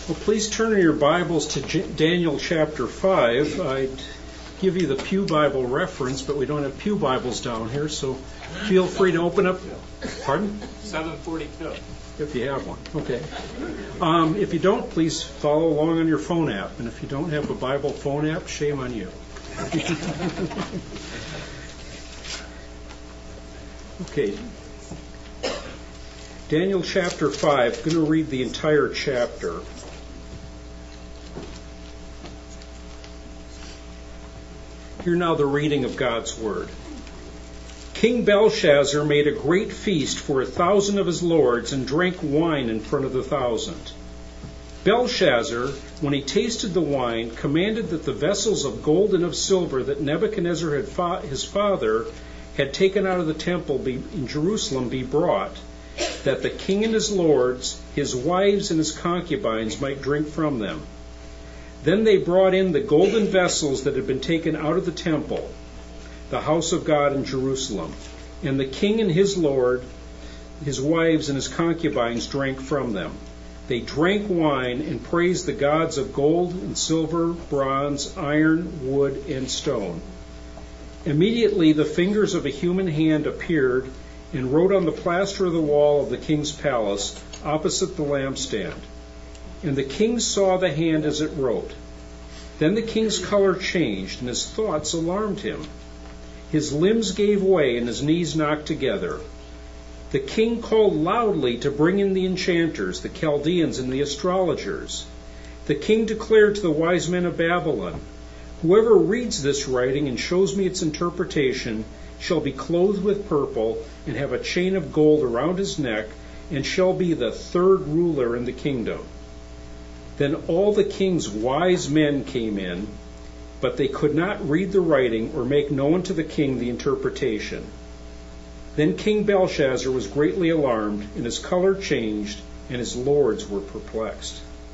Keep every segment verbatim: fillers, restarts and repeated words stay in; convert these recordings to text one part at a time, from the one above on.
Well, please turn in your Bibles to J- Daniel chapter five. I'd give you the Pew Bible reference, but we don't have Pew Bibles down here, so feel free to open up. Pardon? seven forty-two. If you have one. Okay. Um, if you don't, please follow along on your phone app. And if you don't have a Bible phone app, shame on you. Okay. Daniel chapter five. I'm going to read the entire chapter. Hear now the reading of God's Word. King Belshazzar made a great feast for a thousand of his lords and drank wine in front of the thousand. Belshazzar, when he tasted the wine, commanded that the vessels of gold and of silver that Nebuchadnezzar had fa- his father had taken out of the temple be, in Jerusalem be brought, that the king and his lords, his wives and his concubines might drink from them. Then they brought in the golden vessels that had been taken out of the temple, the house of God in Jerusalem. And the king and his lord, his wives and his concubines drank from them. They drank wine and praised the gods of gold and silver, bronze, iron, wood, and stone. Immediately the fingers of a human hand appeared and wrote on the plaster of the wall of the king's palace opposite the lampstand. And the king saw the hand as it wrote. Then the king's color changed, and his thoughts alarmed him. His limbs gave way, and his knees knocked together. The king called loudly to bring in the enchanters, the Chaldeans, and the astrologers. The king declared to the wise men of Babylon, "Whoever reads this writing and shows me its interpretation shall be clothed with purple and have a chain of gold around his neck, and shall be the third ruler in the kingdom." Then all the king's wise men came in, but they could not read the writing or make known to the king the interpretation. Then King Belshazzar was greatly alarmed, and his color changed, and his lords were perplexed.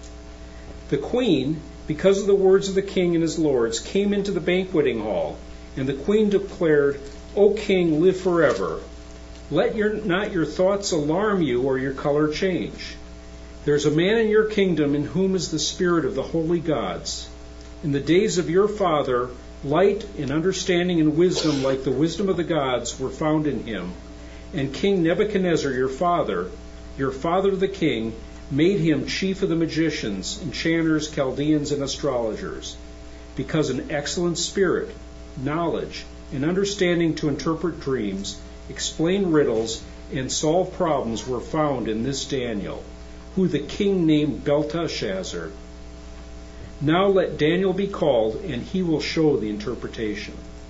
The queen, because of the words of the king and his lords, came into the banqueting hall, and the queen declared, "O king, live forever. Let your, not your thoughts alarm you or your color change. There's a man in your kingdom in whom is the spirit of the holy gods. In the days of your father, light and understanding and wisdom like the wisdom of the gods were found in him. And King Nebuchadnezzar, your father, your father the king, made him chief of the magicians, enchanters, Chaldeans, and astrologers, because an excellent spirit, knowledge, and understanding to interpret dreams, explain riddles, and solve problems were found in this Daniel, who the king named Belteshazzar. Now let Daniel be called, and he will show the interpretation."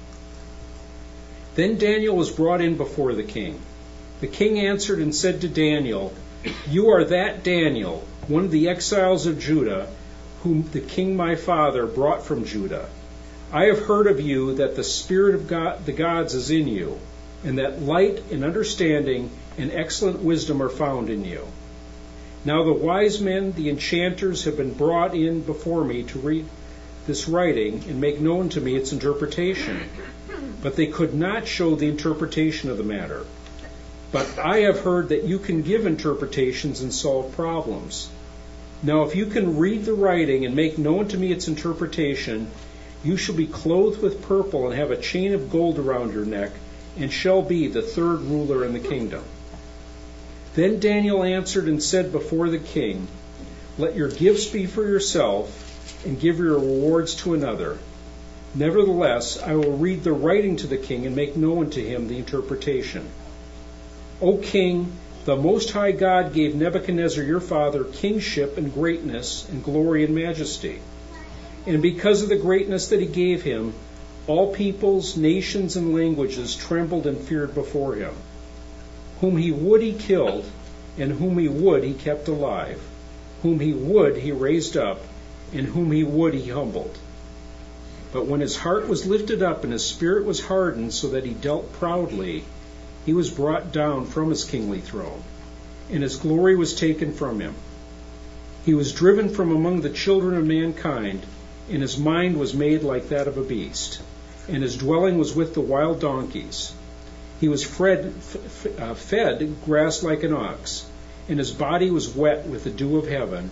Then Daniel was brought in before the king. The king answered and said to Daniel, "You are that Daniel, one of the exiles of Judah, whom the king my father brought from Judah. I have heard of you that the spirit of God, the gods is in you, and that light and understanding and excellent wisdom are found in you. Now the wise men, the enchanters, have been brought in before me to read this writing and make known to me its interpretation. But they could not show the interpretation of the matter. But I have heard that you can give interpretations and solve problems. Now if you can read the writing and make known to me its interpretation, you shall be clothed with purple and have a chain of gold around your neck, and shall be the third ruler in the kingdom." Then Daniel answered and said before the king, "Let your gifts be for yourself, and give your rewards to another. Nevertheless, I will read the writing to the king and make known to him the interpretation. O king, the Most High God gave Nebuchadnezzar your father kingship and greatness and glory and majesty. And because of the greatness that he gave him, all peoples, nations, and languages trembled and feared before him. Whom he would he killed, and whom he would he kept alive. Whom he would he raised up, and whom he would he humbled. But when his heart was lifted up and his spirit was hardened so that he dealt proudly, he was brought down from his kingly throne, and his glory was taken from him. He was driven from among the children of mankind, and his mind was made like that of a beast, and his dwelling was with the wild donkeys. He was fed, uh, fed grass like an ox, and his body was wet with the dew of heaven,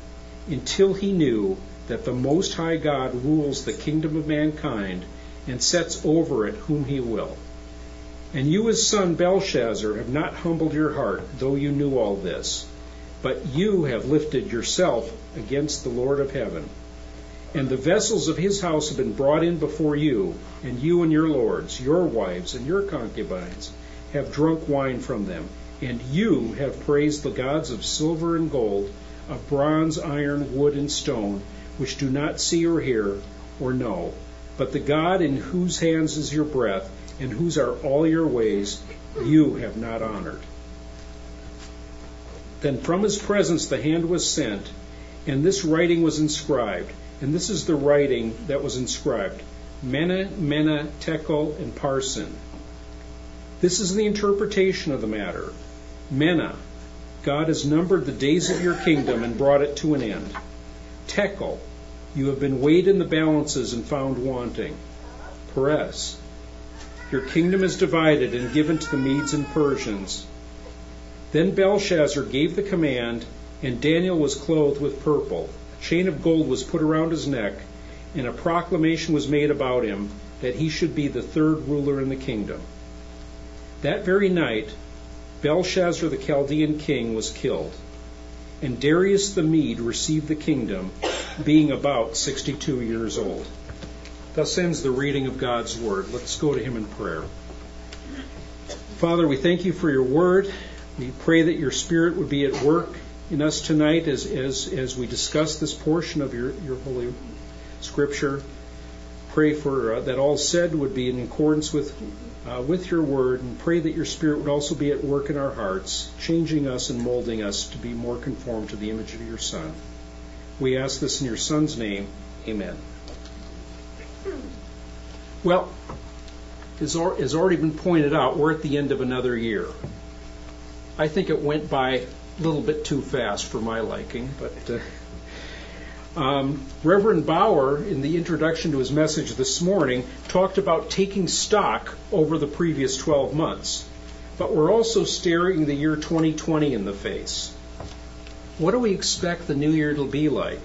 until he knew that the Most High God rules the kingdom of mankind and sets over it whom he will. And you, his son Belshazzar, have not humbled your heart, though you knew all this, but you have lifted yourself against the Lord of heaven. And the vessels of his house have been brought in before you, and you and your lords, your wives, and your concubines have drunk wine from them. And you have praised the gods of silver and gold, of bronze, iron, wood, and stone, which do not see or hear or know. But the God in whose hands is your breath, and whose are all your ways, you have not honored. Then from his presence the hand was sent, and this writing was inscribed. And this is the writing that was inscribed: Mene, Mene, Tekel, and Parsin. This is the interpretation of the matter. Mene, God has numbered the days of your kingdom and brought it to an end. Tekel, you have been weighed in the balances and found wanting. Peres, your kingdom is divided and given to the Medes and Persians. Then Belshazzar gave the command, and Daniel was clothed with purple. A chain of gold was put around his neck, and a proclamation was made about him that he should be the third ruler in the kingdom. That very night, Belshazzar the Chaldean king was killed, and Darius the Mede received the kingdom, being about sixty-two years old. Thus ends the reading of God's word. Let's go to him in prayer. Father, we thank you for your word. We pray that your Spirit would be at work in us tonight as as, as we discuss this portion of your, your holy scripture. Pray for uh, that all said would be in accordance with uh, with your word, and pray that your Spirit would also be at work in our hearts, changing us and molding us to be more conformed to the image of your Son. We ask this in your Son's name. Amen. Well, as already been pointed out, we're at the end of another year. I think it went by a little bit too fast for my liking, but uh, um, Reverend Bauer, in the introduction to his message this morning, talked about taking stock over the previous twelve months. But we're also staring the year twenty twenty in the face. What do we expect the new year to be like?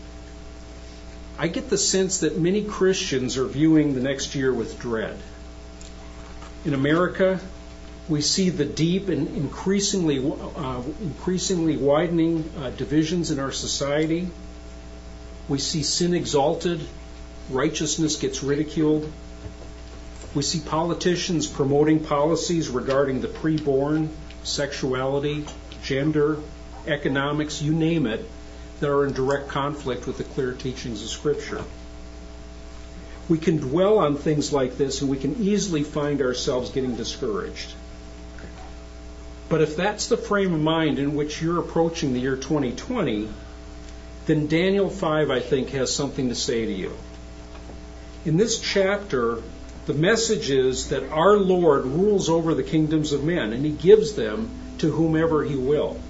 I get the sense that many Christians are viewing the next year with dread. In America, we see the deep and increasingly uh, increasingly widening uh, divisions in our society. We see sin exalted, righteousness gets ridiculed. We see politicians promoting policies regarding the preborn, sexuality, gender, economics, you name it, that are in direct conflict with the clear teachings of Scripture. We can dwell on things like this, and we can easily find ourselves getting discouraged. But if that's the frame of mind in which you're approaching the year twenty twenty, then Daniel five, I think, has something to say to you. In this chapter, the message is that our Lord rules over the kingdoms of men, and he gives them to whomever he will.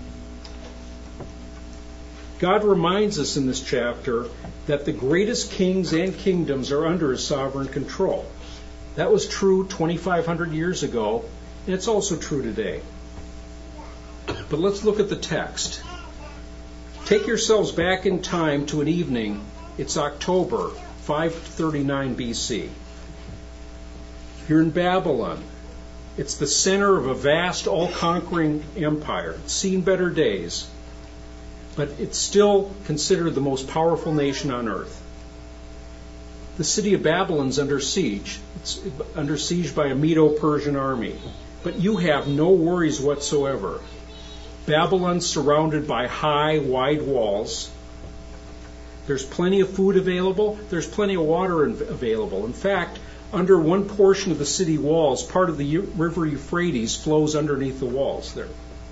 God reminds us in this chapter that the greatest kings and kingdoms are under his sovereign control. That was true twenty-five hundred years ago, and it's also true today. But let's look at the text. Take yourselves back in time to an evening. It's October five thirty-nine B C. You're in Babylon. It's the center of a vast, all-conquering empire. It's seen better days. But it's still considered the most powerful nation on earth. The city of Babylon's under siege. It's under siege by a Medo-Persian army. But you have no worries whatsoever. Babylon's surrounded by high, wide walls. There's plenty of food available. There's plenty of water available. In fact, under one portion of the city walls, part of the river Euphrates flows underneath the walls there.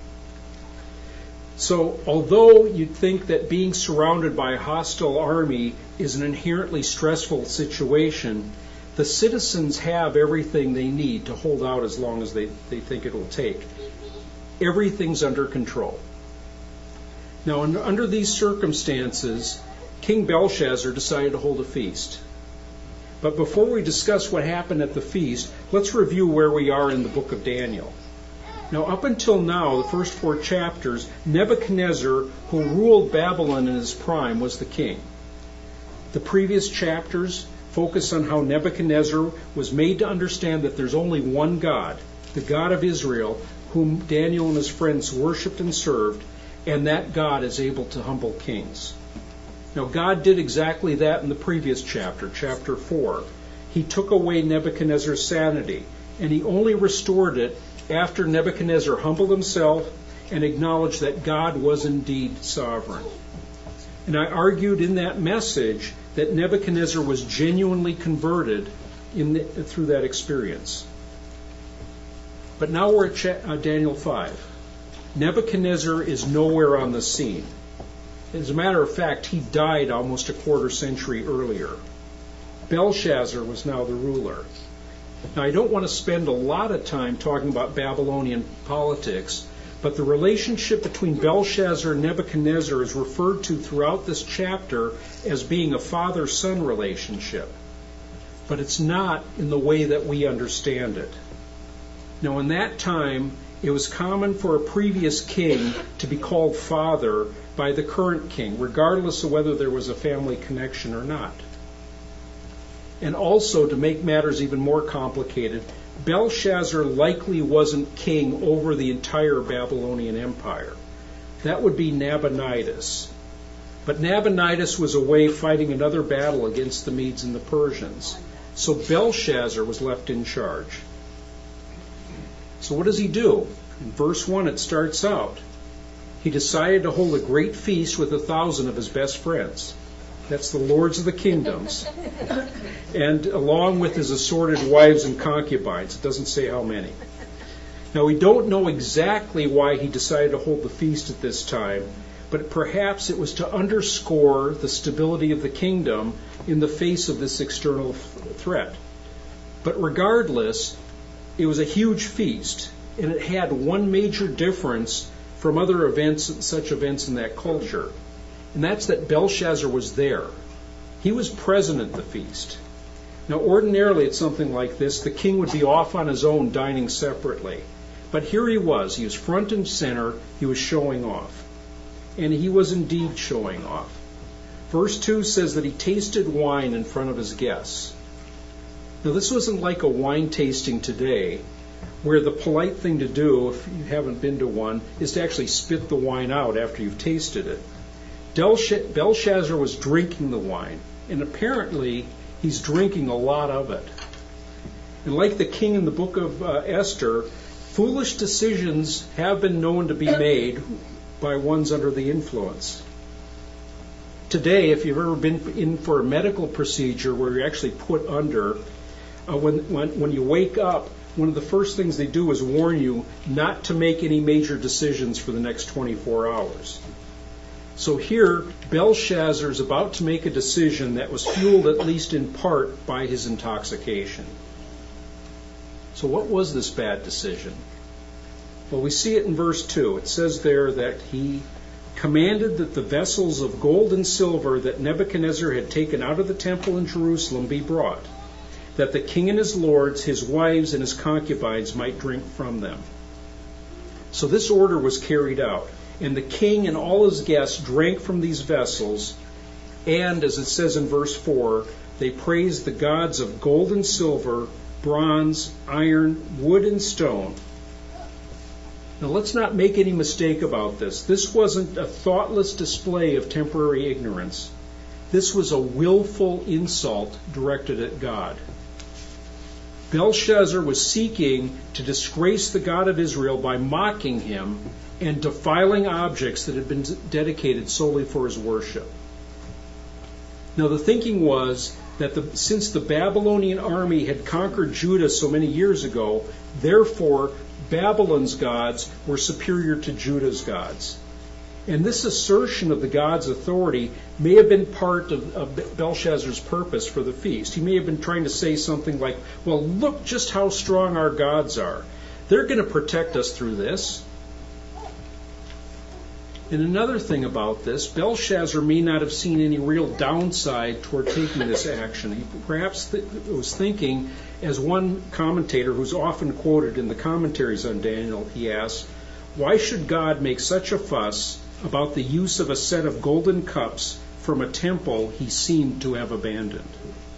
So, although you'd think that being surrounded by a hostile army is an inherently stressful situation, the citizens have everything they need to hold out as long as they, they think it'll take. Everything's under control. Now, under these circumstances, King Belshazzar decided to hold a feast. But before we discuss what happened at the feast, let's review where we are in the book of Daniel. Now, up until now, the first four chapters, Nebuchadnezzar, who ruled Babylon in his prime, was the king. The previous chapters focus on how Nebuchadnezzar was made to understand that there's only one God, the God of Israel, whom Daniel and his friends worshipped and served, and that God is able to humble kings. Now, God did exactly that in the previous chapter, chapter four. He took away Nebuchadnezzar's sanity, and he only restored it after Nebuchadnezzar humbled himself and acknowledged that God was indeed sovereign. And I argued in that message that Nebuchadnezzar was genuinely converted in the, through that experience. But now we're at Ch- uh, Daniel five. Nebuchadnezzar is nowhere on the scene. As a matter of fact, he died almost a quarter century earlier. Belshazzar was now the ruler. Now, I don't want to spend a lot of time talking about Babylonian politics, but the relationship between Belshazzar and Nebuchadnezzar is referred to throughout this chapter as being a father-son relationship. But it's not in the way that we understand it. Now, in that time, it was common for a previous king to be called father by the current king, regardless of whether there was a family connection or not. And also, to make matters even more complicated, Belshazzar likely wasn't king over the entire Babylonian Empire. That would be Nabonidus. But Nabonidus was away fighting another battle against the Medes and the Persians. So Belshazzar was left in charge. So what does he do? In verse one it starts out. He decided to hold a great feast with a thousand of his best friends. That's the lords of the kingdoms. And along with his assorted wives and concubines. It doesn't say how many. Now, we don't know exactly why he decided to hold the feast at this time, but perhaps it was to underscore the stability of the kingdom in the face of this external threat. But regardless, it was a huge feast, and it had one major difference from other events, such events in that culture. And that's that Belshazzar was there. He was present at the feast. Now, ordinarily at something like this, the king would be off on his own, dining separately. But here he was. He was front and center. He was showing off. And he was indeed showing off. Verse two says that he tasted wine in front of his guests. Now, this wasn't like a wine tasting today, where the polite thing to do, if you haven't been to one, is to actually spit the wine out after you've tasted it. Belshazzar was drinking the wine, and apparently he's drinking a lot of it. And like the king in the book of uh, Esther, foolish decisions have been known to be made by ones under the influence. Today, if you've ever been in for a medical procedure where you're actually put under, uh, when, when, when you wake up, one of the first things they do is warn you not to make any major decisions for the next twenty-four hours. So here, Belshazzar is about to make a decision that was fueled at least in part by his intoxication. So what was this bad decision? Well, we see it in verse two. It says there that he commanded that the vessels of gold and silver that Nebuchadnezzar had taken out of the temple in Jerusalem be brought, that the king and his lords, his wives, and his concubines might drink from them. So this order was carried out. And the king and all his guests drank from these vessels, and, as it says in verse four, they praised the gods of gold and silver, bronze, iron, wood, and stone. Now, let's not make any mistake about this. This wasn't a thoughtless display of temporary ignorance. This was a willful insult directed at God. Belshazzar was seeking to disgrace the God of Israel by mocking him and defiling objects that had been dedicated solely for his worship. Now, the thinking was that the, since the Babylonian army had conquered Judah so many years ago, therefore Babylon's gods were superior to Judah's gods. And this assertion of the god's authority may have been part of, of Belshazzar's purpose for the feast. He may have been trying to say something like, well, look just how strong our gods are. They're going to protect us through this. And another thing about this, Belshazzar may not have seen any real downside toward taking this action. He perhaps th- was thinking, as one commentator who's often quoted in the commentaries on Daniel, he asks, why should God make such a fuss about the use of a set of golden cups from a temple he seemed to have abandoned?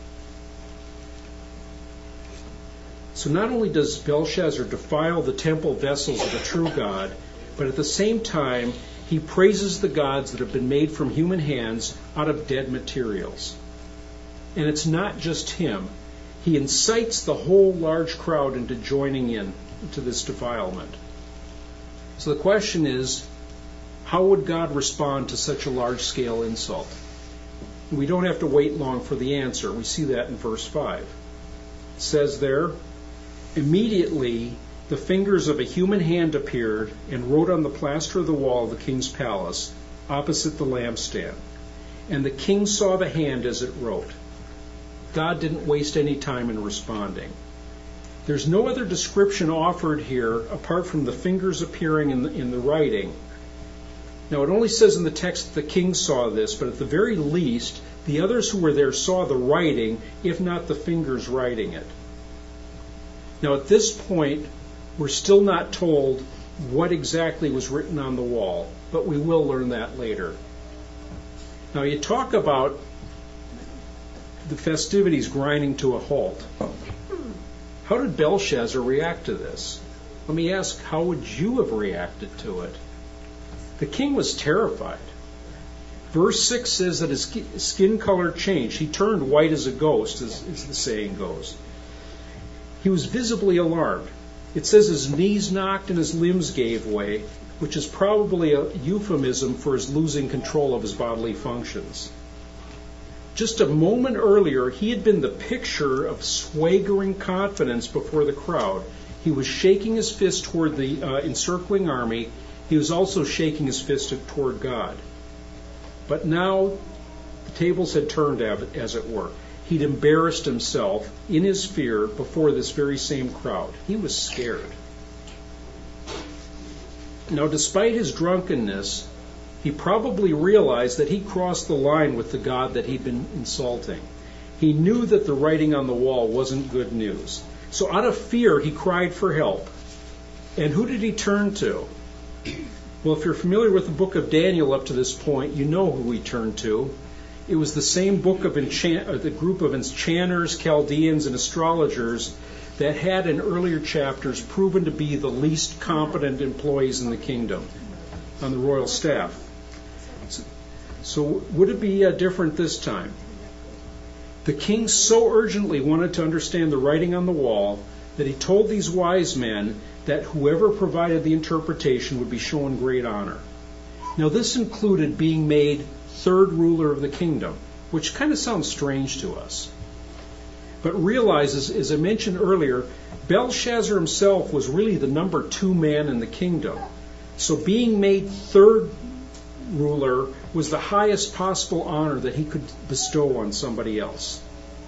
So not only does Belshazzar defile the temple vessels of the true God, but at the same time, he praises the gods that have been made from human hands out of dead materials. And it's not just him. He incites the whole large crowd into joining in to this defilement. So the question is, how would God respond to such a large-scale insult? We don't have to wait long for the answer. We see that in verse five. It says there, immediately the fingers of a human hand appeared and wrote on the plaster of the wall of the king's palace opposite the lampstand. And the king saw the hand as it wrote. God didn't waste any time in responding. There's no other description offered here apart from the fingers appearing in the, in the writing. Now it only says in the text that the king saw this, but at the very least, the others who were there saw the writing, if not the fingers writing it. Now at this point, we're still not told what exactly was written on the wall, but we will learn that later. Now you talk about the festivities grinding to a halt. How did Belshazzar react to this? Let me ask, how would you have reacted to it? The king was terrified. Verse six says that his skin color changed. He turned white as a ghost, as, as the saying goes. He was visibly alarmed. It says his knees knocked and his limbs gave way, which is probably a euphemism for his losing control of his bodily functions. Just a moment earlier, he had been the picture of swaggering confidence before the crowd. He was shaking his fist toward the uh, encircling army. He was also shaking his fist toward God. But now the tables had turned, as it were. He'd embarrassed himself in his fear before this very same crowd. He was scared. Now, despite his drunkenness, he probably realized that he crossed the line with the God that he'd been insulting. He knew that the writing on the wall wasn't good news. So out of fear, he cried for help. And who did he turn to? Well, if you're familiar with the book of Daniel up to this point, you know who he turned to. It was the same book of enchant, or the group of enchanters, Chaldeans, and astrologers that had in earlier chapters proven to be the least competent employees in the kingdom on the royal staff. So, so would it be uh, different this time? The king so urgently wanted to understand the writing on the wall that he told these wise men that whoever provided the interpretation would be shown great honor. Now this included being made third ruler of the kingdom, which kind of sounds strange to us. But realize, as, as I mentioned earlier, Belshazzar himself was really the number two man in the kingdom. So being made third ruler was the highest possible honor that he could bestow on somebody else.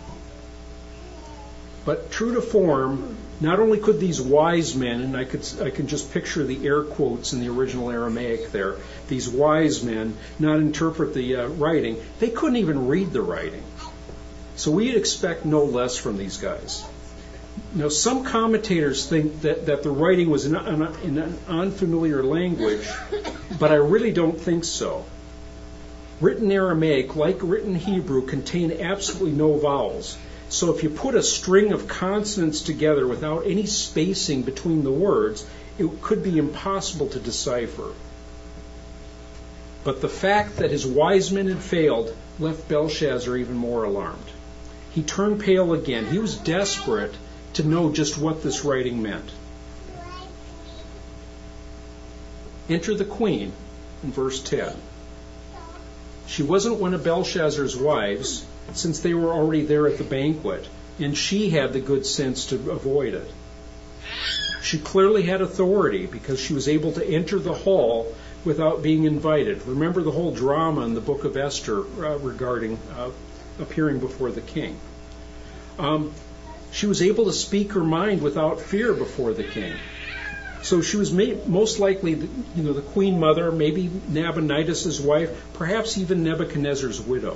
But true to form, not only could these wise men, and I could I can just picture the air quotes in the original Aramaic there, these wise men not interpret the uh, writing, they couldn't even read the writing. So we'd expect no less from these guys. Now, some commentators think that, that the writing was in, in an unfamiliar language, but I really don't think so. Written Aramaic, like written Hebrew, contain absolutely no vowels. So if you put a string of consonants together without any spacing between the words, it could be impossible to decipher. But the fact that his wise men had failed left Belshazzar even more alarmed. He turned pale again. He was desperate to know just what this writing meant. Enter the queen in verse ten. She wasn't one of Belshazzar's wives, since they were already there at the banquet, and she had the good sense to avoid it. She clearly had authority because she was able to enter the hall without being invited. Remember the whole drama in the book of Esther uh, regarding uh, appearing before the king. Um, she was able to speak her mind without fear before the king. So she was may, most likely, the, you know, the queen mother, maybe Nabonidus' wife, perhaps even Nebuchadnezzar's widow.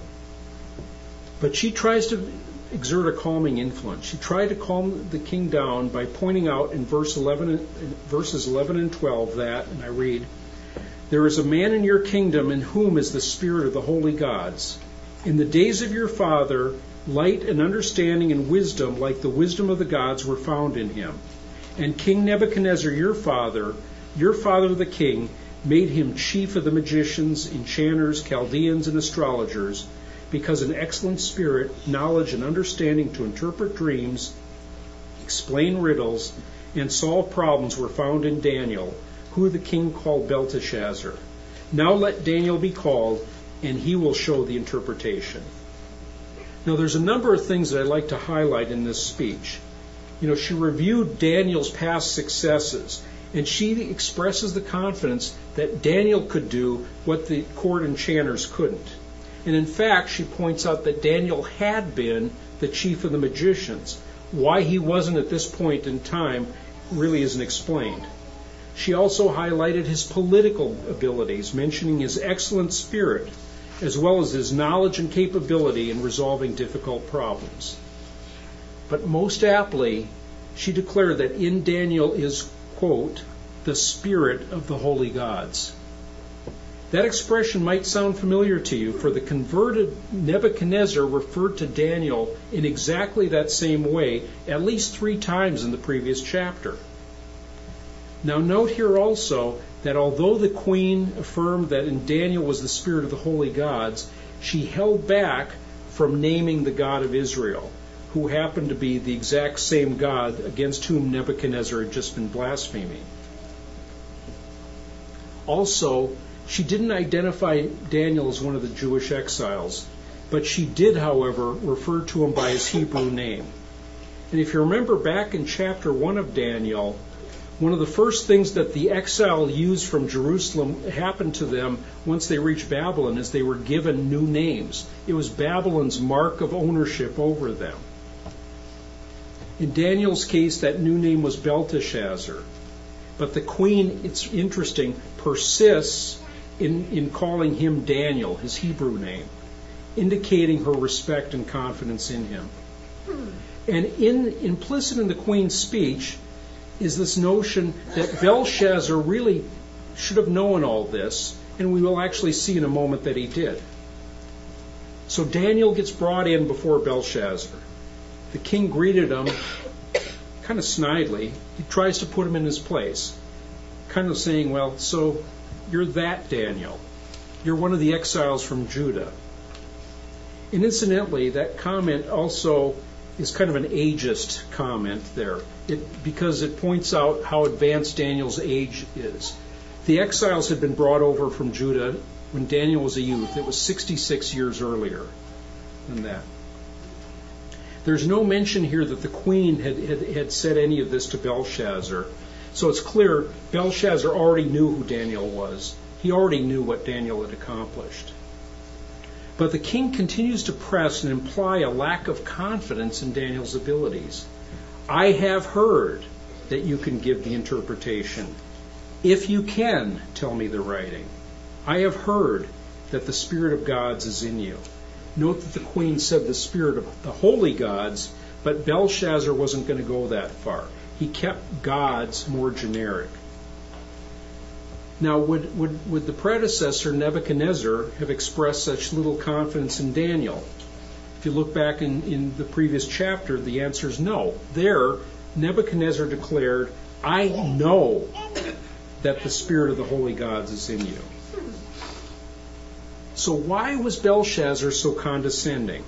But she tries to exert a calming influence. She tried to calm the king down by pointing out in verse eleven, verses eleven and twelve that, and I read, "There is a man in your kingdom in whom is the spirit of the holy gods. In the days of your father, light and understanding and wisdom, like the wisdom of the gods, were found in him. And King Nebuchadnezzar, your father, your father the king, made him chief of the magicians, enchanters, Chaldeans, and astrologers, because an excellent spirit, knowledge, and understanding to interpret dreams, explain riddles, and solve problems were found in Daniel, who the king called Belteshazzar. Now let Daniel be called, and he will show the interpretation." Now there's a number of things that I'd like to highlight in this speech. You know, she reviewed Daniel's past successes, and she expresses the confidence that Daniel could do what the court enchanters couldn't. And in fact, she points out that Daniel had been the chief of the magicians. Why he wasn't at this point in time really isn't explained. She also highlighted his political abilities, mentioning his excellent spirit, as well as his knowledge and capability in resolving difficult problems. But most aptly, she declared that in Daniel is, quote, the spirit of the holy gods. That expression might sound familiar to you, for the converted Nebuchadnezzar referred to Daniel in exactly that same way at least three times in the previous chapter. Now note here also that although the queen affirmed that in Daniel was the spirit of the holy gods, she held back from naming the God of Israel, who happened to be the exact same God against whom Nebuchadnezzar had just been blaspheming. Also, she didn't identify Daniel as one of the Jewish exiles, but she did, however, refer to him by his Hebrew name. And if you remember back in chapter one of Daniel, one of the first things that the exile used from Jerusalem happened to them once they reached Babylon is they were given new names. It was Babylon's mark of ownership over them. In Daniel's case, that new name was Belteshazzar. But the queen, it's interesting, persists in, in calling him Daniel, his Hebrew name, indicating her respect and confidence in him. And in, implicit in the queen's speech is this notion that Belshazzar really should have known all this, and we will actually see in a moment that he did. So Daniel gets brought in before Belshazzar. The king greeted him kind of snidely. He tries to put him in his place, kind of saying, well, so you're that Daniel. You're one of the exiles from Judah. And incidentally, that comment also is kind of an ageist comment there, it, because it points out how advanced Daniel's age is. The exiles had been brought over from Judah when Daniel was a youth. It was sixty-six years earlier than that. There's no mention here that the queen had, had, had said any of this to Belshazzar. So it's clear Belshazzar already knew who Daniel was. He already knew what Daniel had accomplished. But the king continues to press and imply a lack of confidence in Daniel's abilities. I have heard that you can give the interpretation. If you can, tell me the writing. I have heard that the spirit of gods is in you. Note that the queen said the spirit of the holy gods, but Belshazzar wasn't going to go that far. He kept gods more generic. Now, would, would, would the predecessor, Nebuchadnezzar, have expressed such little confidence in Daniel? If you look back in, in the previous chapter, the answer is no. There, Nebuchadnezzar declared, I know that the spirit of the holy gods is in you. So why was Belshazzar so condescending?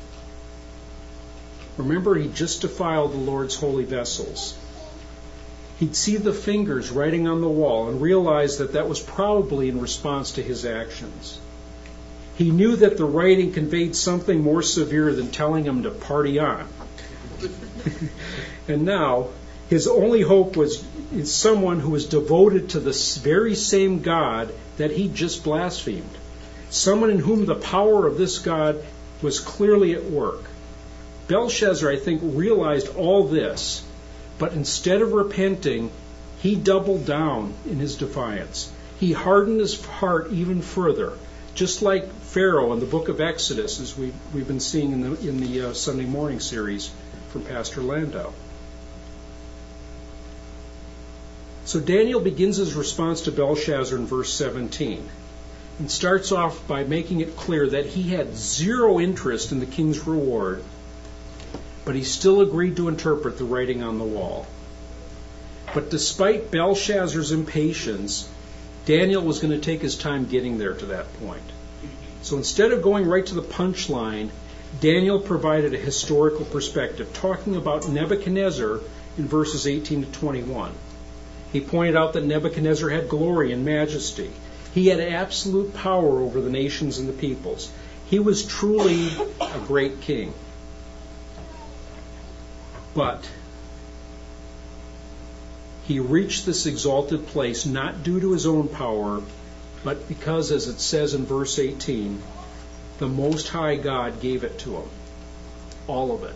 Remember, he just defiled the Lord's holy vessels. He'd see the fingers writing on the wall and realize that that was probably in response to his actions. He knew that the writing conveyed something more severe than telling him to party on. And now, his only hope was in someone who was devoted to the very same God that he just blasphemed. Someone in whom the power of this God was clearly at work. Belshazzar, I think, realized all this, but instead of repenting, He doubled down in his defiance. He hardened his heart even further, just like Pharaoh in the book of Exodus, as we, we've been seeing in the, in the uh, Sunday morning series from Pastor Landau. So Daniel begins his response to Belshazzar in verse seventeen and starts off by making it clear that he had zero interest in the king's reward, but he still agreed to interpret the writing on the wall. But despite Belshazzar's impatience, Daniel was going to take his time getting there to that point. So instead of going right to the punchline, Daniel provided a historical perspective, talking about Nebuchadnezzar in verses eighteen to twenty-one. He pointed out that Nebuchadnezzar had glory and majesty. He had absolute power over the nations and the peoples. He was truly a great king. But he reached this exalted place not due to his own power, but because, as it says in verse eighteen, the Most High God gave it to him. All of it.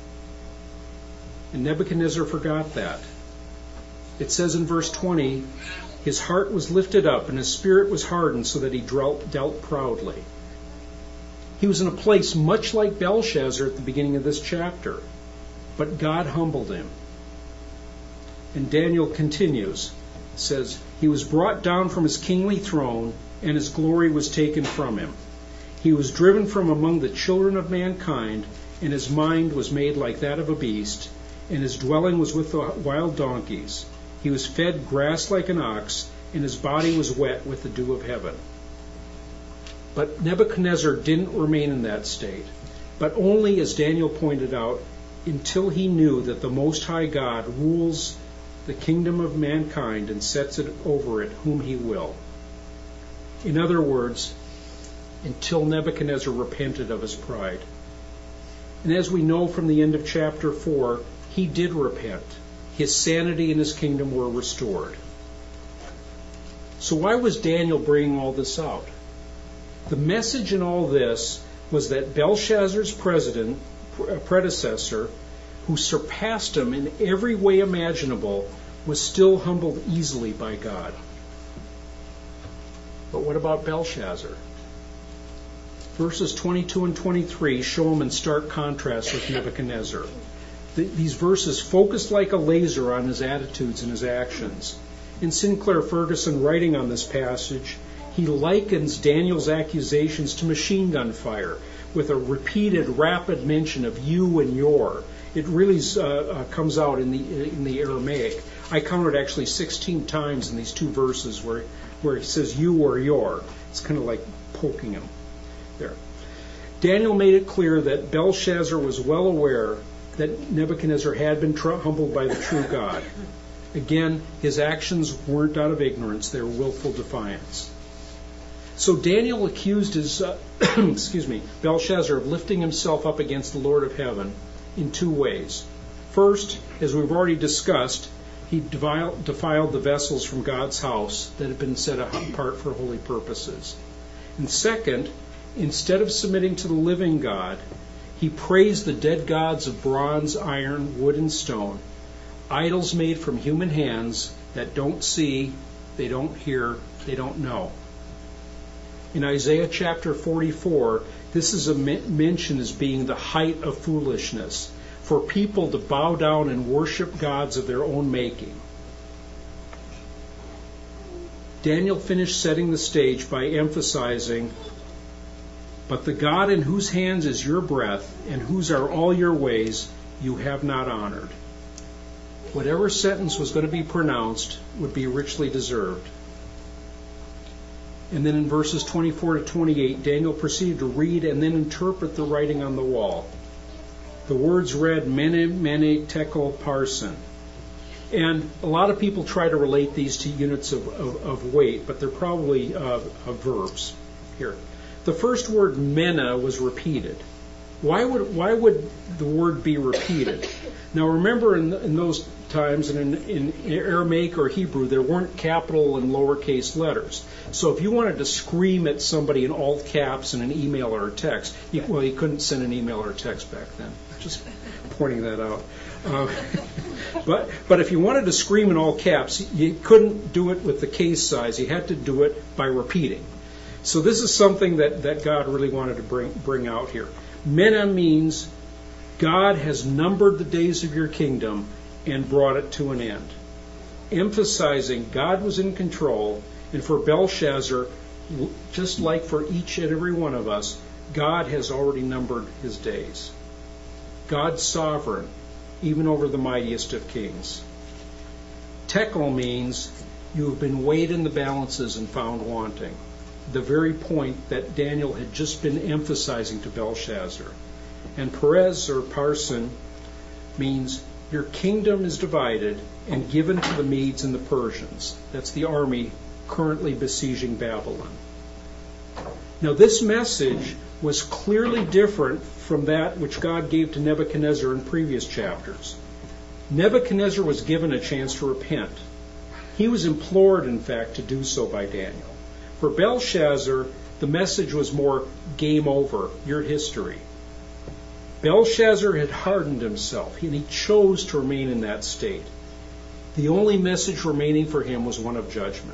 And Nebuchadnezzar forgot that. It says in verse twenty, his heart was lifted up and his spirit was hardened so that he dealt, dealt proudly. He was in a place much like Belshazzar at the beginning of this chapter, but God humbled him. And Daniel continues, says, he was brought down from his kingly throne and his glory was taken from him. He was driven from among the children of mankind, and his mind was made like that of a beast, and his dwelling was with the wild donkeys. He was fed grass like an ox, and his body was wet with the dew of heaven. But Nebuchadnezzar didn't remain in that state, but only, as Daniel pointed out, until he knew that the Most High God rules the kingdom of mankind and sets it over it whom he will. In other words, until Nebuchadnezzar repented of his pride. And as we know from the end of chapter four, he did repent. His sanity and his kingdom were restored. So why was Daniel bringing all this out? The message in all this was that Belshazzar's president, predecessor, who surpassed him in every way imaginable, was still humbled easily by God. But what about Belshazzar? Verses twenty-two and twenty-three show him in stark contrast with Nebuchadnezzar. These verses focus like a laser on his attitudes and his actions. In Sinclair Ferguson, writing on this passage, he likens Daniel's accusations to machine gun fire, with a repeated, rapid mention of you and your. It really uh, uh, comes out in the in the Aramaic. I counted actually sixteen times in these two verses where where he says you or your. It's kind of like poking him there. Daniel made it clear that Belshazzar was well aware that Nebuchadnezzar had been tr- humbled by the true God. Again, his actions weren't out of ignorance; they were willful defiance. So Daniel accused his, uh, excuse me, Belshazzar of lifting himself up against the Lord of heaven in two ways. First, as we've already discussed, he defiled, defiled the vessels from God's house that had been set apart for holy purposes. And second, instead of submitting to the living God, he praised the dead gods of bronze, iron, wood, and stone, idols made from human hands that don't see, they don't hear, they don't know. In Isaiah chapter forty-four, this is a mention as being the height of foolishness, for people to bow down and worship gods of their own making. Daniel finished setting the stage by emphasizing, but the God in whose hands is your breath, and whose are all your ways, you have not honored. Whatever sentence was going to be pronounced would be richly deserved. And then in verses twenty-four to twenty-eight, Daniel proceeded to read and then interpret the writing on the wall. The words read, Mene, Mene, Tekel, Parsin. And a lot of people try to relate these to units of, of, of weight, but they're probably uh, of verbs here. The first word, Mene, was repeated. Why would why would the word be repeated? Now remember, in, in those times, and in, in Aramaic or Hebrew, there weren't capital and lowercase letters. So if you wanted to scream at somebody in all caps in an email or a text, you, well, you couldn't send an email or a text back then. Just pointing that out. Uh, but but if you wanted to scream in all caps, you couldn't do it with the case size. You had to do it by repeating. So this is something that, that God really wanted to bring bring out here. Mena means God has numbered the days of your kingdom and brought it to an end, emphasizing God was in control. And for Belshazzar, just like for each and every one of us, God has already numbered his days. God's sovereign, even over the mightiest of kings. Tekel means you have been weighed in the balances and found wanting. The very point that Daniel had just been emphasizing to Belshazzar. And Perez or Parson means your kingdom is divided and given to the Medes and the Persians. That's the army currently besieging Babylon. Now this message was clearly different from that which God gave to Nebuchadnezzar in previous chapters. Nebuchadnezzar was given a chance to repent. He was implored, in fact, to do so by Daniel. For Belshazzar, the message was more game over, your history. Belshazzar had hardened himself, and he chose to remain in that state. The only message remaining for him was one of judgment.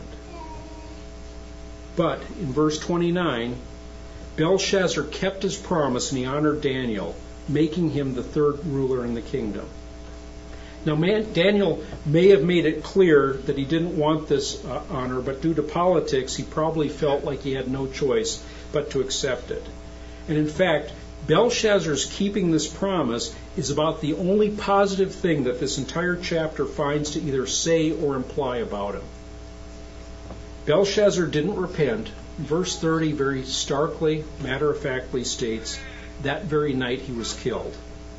But in verse twenty-nine, Belshazzar kept his promise and he honored Daniel, making him the third ruler in the kingdom. Now, man, Daniel may have made it clear that he didn't want this uh, honor, but due to politics, he probably felt like he had no choice but to accept it. And in fact, Belshazzar's keeping this promise is about the only positive thing that this entire chapter finds to either say or imply about him. Belshazzar didn't repent. Verse thirty very starkly, matter-of-factly states, that very night he was killed.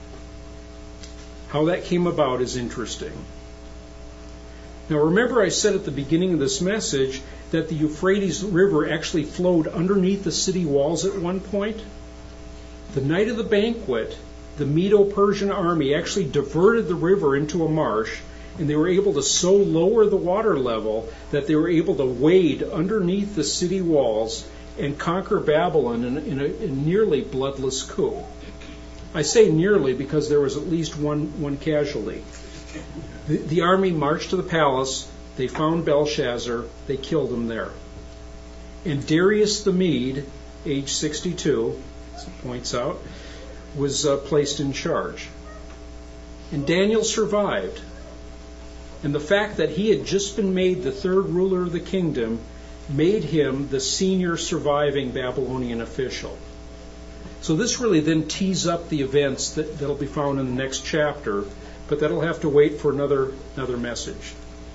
How that came about is interesting. Now remember I said at the beginning of this message that the Euphrates River actually flowed underneath the city walls at one point? The night of the banquet, the Medo-Persian army actually diverted the river into a marsh, and they were able to so lower the water level that they were able to wade underneath the city walls and conquer Babylon in, in, a, in a nearly bloodless coup. I say nearly because there was at least one, one casualty. The, the army marched to the palace, they found Belshazzar, they killed him there. And Darius the Mede, age sixty-two, as it points out, was uh, placed in charge. And Daniel survived. And the fact that he had just been made the third ruler of the kingdom made him the senior surviving Babylonian official. So this really then tees up the events that, that'll be found in the next chapter, but that'll have to wait for another, another message.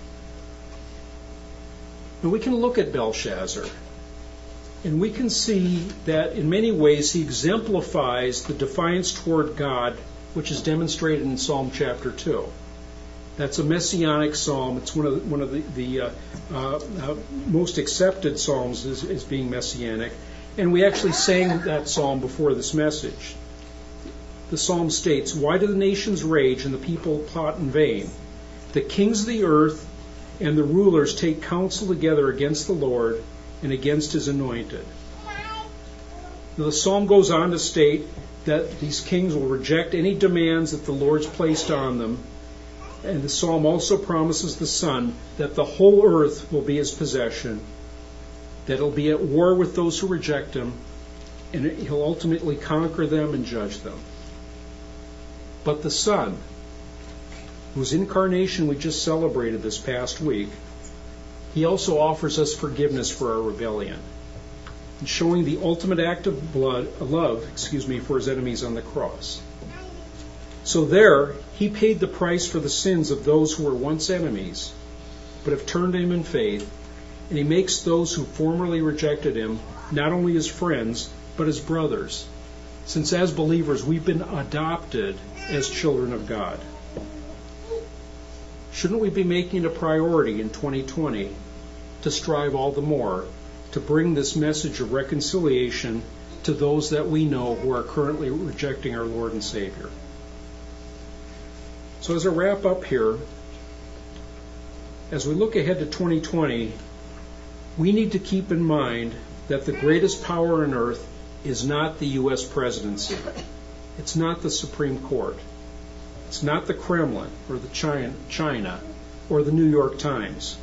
And we can look at Belshazzar, and we can see that in many ways he exemplifies the defiance toward God, which is demonstrated in Psalm chapter two. That's a messianic psalm. It's one of the, one of the, the uh, uh, uh, most accepted psalms as, as being messianic. And we actually sang that psalm before this message. The psalm states, "Why do the nations rage and the people plot in vain? The kings of the earth and the rulers take counsel together against the Lord and against his anointed." Now, the psalm goes on to state that these kings will reject any demands that the Lord's placed on them. And the psalm also promises the Son that the whole earth will be his possession, that he'll be at war with those who reject him, and he'll ultimately conquer them and judge them. But the Son, whose incarnation we just celebrated this past week, he also offers us forgiveness for our rebellion, and showing the ultimate act of blood, love, excuse me, for his enemies on the cross. So there, he paid the price for the sins of those who were once enemies, but have turned to him in faith, and he makes those who formerly rejected him not only his friends, but his brothers, since as believers we've been adopted as children of God. Shouldn't we be making it a priority in twenty twenty to strive all the more to bring this message of reconciliation to those that we know who are currently rejecting our Lord and Savior? So as I wrap up here, as we look ahead to twenty twenty, we need to keep in mind that the greatest power on earth is not the U S presidency. It's not the Supreme Court. It's not the Kremlin or the China, China or the New York Times.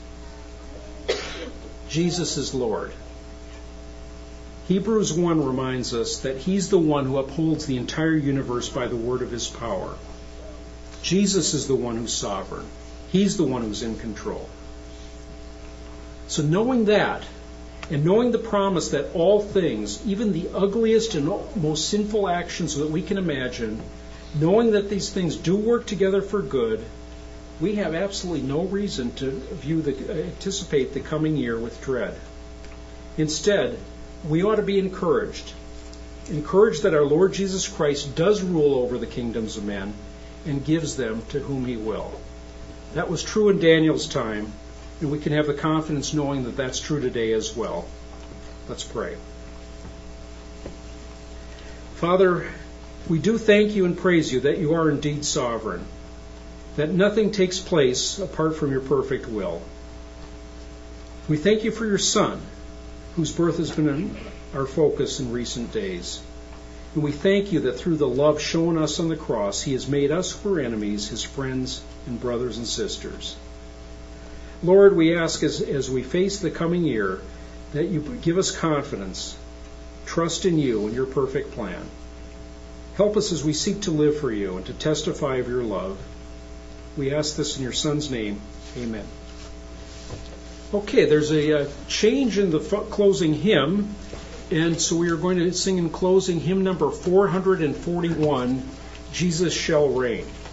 Jesus is Lord. Hebrews one reminds us that he's the one who upholds the entire universe by the word of his power. Jesus is the one who's sovereign. He's the one who's in control. So knowing that, and knowing the promise that all things, even the ugliest and most sinful actions that we can imagine, knowing that these things do work together for good, we have absolutely no reason to view the, anticipate the coming year with dread. Instead, we ought to be encouraged. Encouraged that our Lord Jesus Christ does rule over the kingdoms of men and gives them to whom he will. That was true in Daniel's time, and we can have the confidence knowing that that's true today as well. Let's pray. Father, we do thank you and praise you that you are indeed sovereign, that nothing takes place apart from your perfect will. We thank you for your Son, whose birth has been our focus in recent days. And we thank you that through the love shown us on the cross, he has made us who are enemies his friends and brothers and sisters. Lord, we ask as, as we face the coming year that you give us confidence, trust in you and your perfect plan. Help us as we seek to live for you and to testify of your love. We ask this in your Son's name. Amen. Okay, there's a, a change in the f- closing hymn, and so we are going to sing in closing hymn number four hundred forty-one, Jesus Shall Reign.